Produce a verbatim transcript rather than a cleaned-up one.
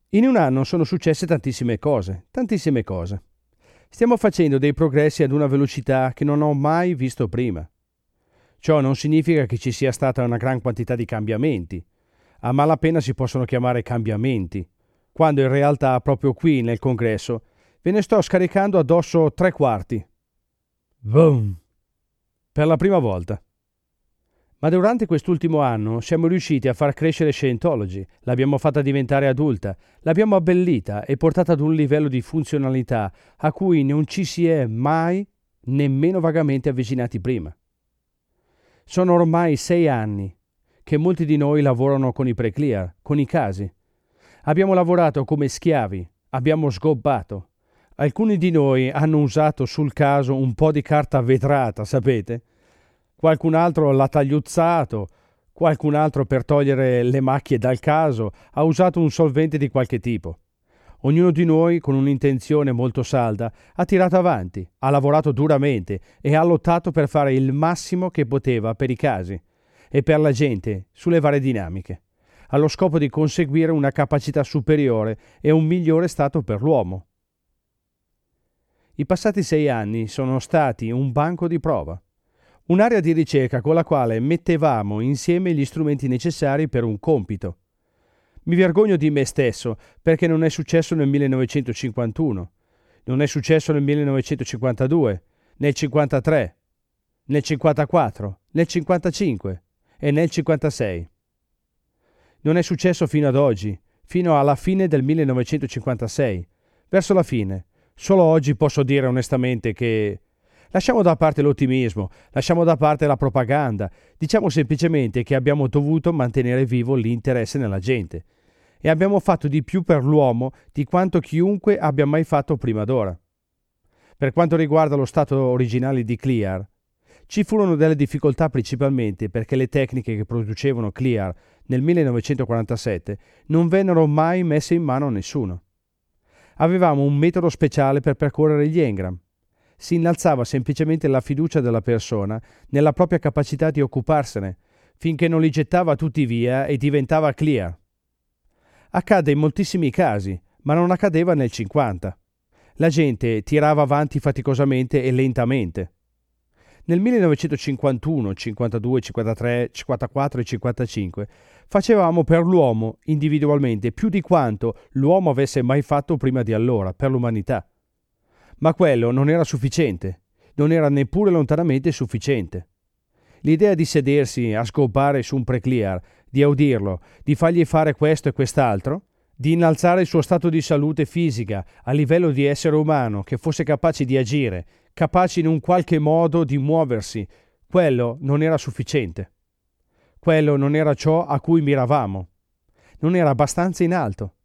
In un anno sono successe tantissime cose, tantissime cose. Stiamo facendo dei progressi ad una velocità che non ho mai visto prima. Ciò non significa che ci sia stata una gran quantità di cambiamenti. A malapena si possono chiamare cambiamenti, quando in realtà proprio qui nel congresso ve ne sto scaricando addosso tre quarti. Boom! Per la prima volta. Ma durante quest'ultimo anno siamo riusciti a far crescere Scientology, l'abbiamo fatta diventare adulta, l'abbiamo abbellita e portata ad un livello di funzionalità a cui non ci si è mai nemmeno vagamente avvicinati prima. Sono ormai sei anni che molti di noi lavorano con i pre-clear, con i casi. Abbiamo lavorato come schiavi, abbiamo sgobbato. Alcuni di noi hanno usato sul caso un po' di carta vetrata, sapete? Qualcun altro l'ha tagliuzzato, qualcun altro per togliere le macchie dal caso ha usato un solvente di qualche tipo. Ognuno di noi, con un'intenzione molto salda, ha tirato avanti, ha lavorato duramente e ha lottato per fare il massimo che poteva per i casi e per la gente sulle varie dinamiche, allo scopo di conseguire una capacità superiore e un migliore stato per l'uomo. I passati sei anni sono stati un banco di prova. Un'area di ricerca con la quale mettevamo insieme gli strumenti necessari per un compito. Mi vergogno di me stesso perché non è successo nel millenovecentocinquantuno, non è successo nel millenovecentocinquantadue, nel cinquantatré, nel cinquantaquattro, nel cinquantacinque e nel cinquantasei. Non è successo fino ad oggi, fino alla fine del millenovecentocinquantasei. Verso la fine, solo oggi posso dire onestamente che... Lasciamo da parte l'ottimismo, lasciamo da parte la propaganda, diciamo semplicemente che abbiamo dovuto mantenere vivo l'interesse nella gente e abbiamo fatto di più per l'uomo di quanto chiunque abbia mai fatto prima d'ora. Per quanto riguarda lo stato originale di Clear, ci furono delle difficoltà principalmente perché le tecniche che producevano Clear nel millenovecentoquarantasette non vennero mai messe in mano a nessuno. Avevamo un metodo speciale per percorrere gli engram. Si innalzava semplicemente la fiducia della persona nella propria capacità di occuparsene, finché non li gettava tutti via e diventava Clear. Accadde in moltissimi casi, ma non accadeva nel cinquanta. La gente tirava avanti faticosamente e lentamente. Nel millenovecentocinquantuno, cinquantadue, cinquantatré, cinquantaquattro e cinquantacinque facevamo per l'uomo individualmente più di quanto l'uomo avesse mai fatto prima di allora per l'umanità. Ma quello non era sufficiente, non era neppure lontanamente sufficiente. L'idea di sedersi a sgobbare su un pre-clear, di audirlo, di fargli fare questo e quest'altro, di innalzare il suo stato di salute fisica a livello di essere umano che fosse capace di agire, capace in un qualche modo di muoversi, quello non era sufficiente. Quello non era ciò a cui miravamo. Non era abbastanza in alto.